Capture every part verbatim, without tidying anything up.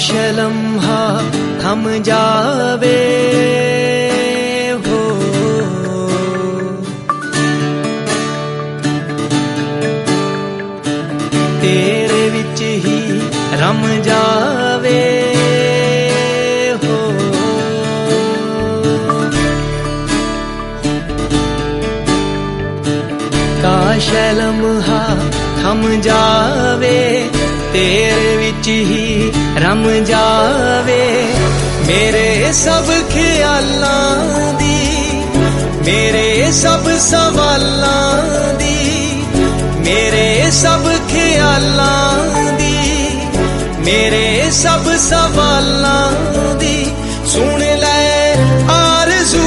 लम्हा थम जावे हो, तेरे विच ही रम जावे हो। काश लम्हा थम जावे, तेरे विच ही रम जावे। मेरे सब ख्यालां दी, मेरे सब सवालां दी, मेरे सब ख्यालां दी, मेरे सब सवालां दी सुन ले आरज़ू।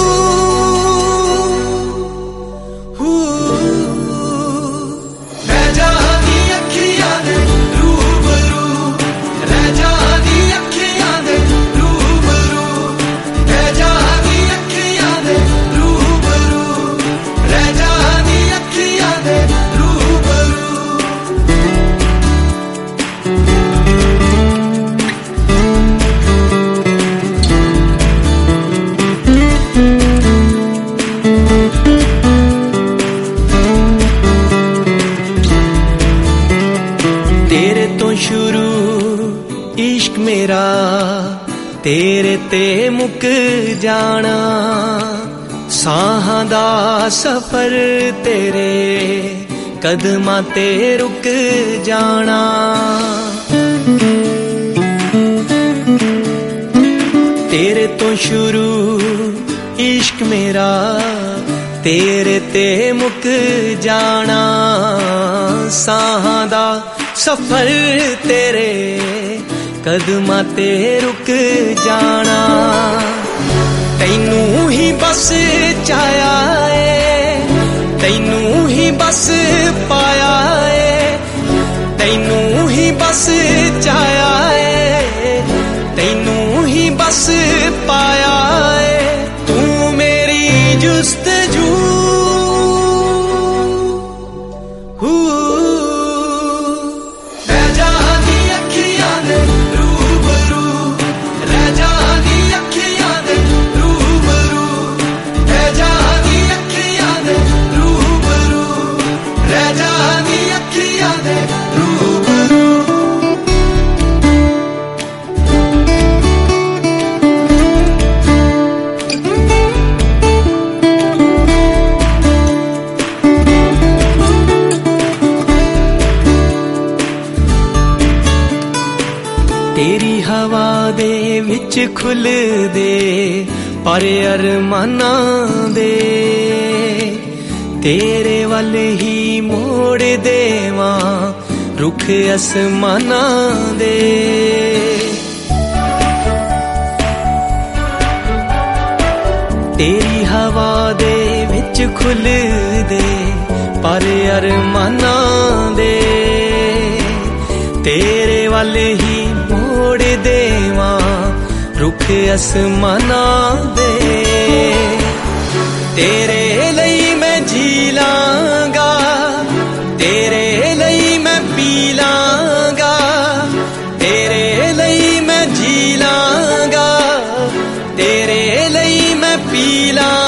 तेरे तो शुरू इश्क मेरा, तेरे ते मुक जाना। साहां दा सफर तेरे कदमां ते रुक जाना। तेरे तो शुरू इश्क मेरा, तेरे ते मुक जाना। साहां दा सफर तेरे कदमां ते रुक जाना। तैनू ही बस चाया है, तैनू ही बस पाया है, तैनू ही बस चाया है, तैनू ही बस पाया है। तू मेरी जुस्तजू तेरी हवा दे विच खुल दे पर अरमानां दे। तेरे वल ही मोड़ देवां रुख आसमानां दे। तेरी हवा दे विच खुल दे पर अरमानां दे। तेरे वल ही मोड़ देवां रुख आसमानां दे। तेरे लई मैं जी लांगा, तेरे लई मैं पी लांगा, तेरे लई मैं जी लांगा, तेरे लई मैं पी लांगा।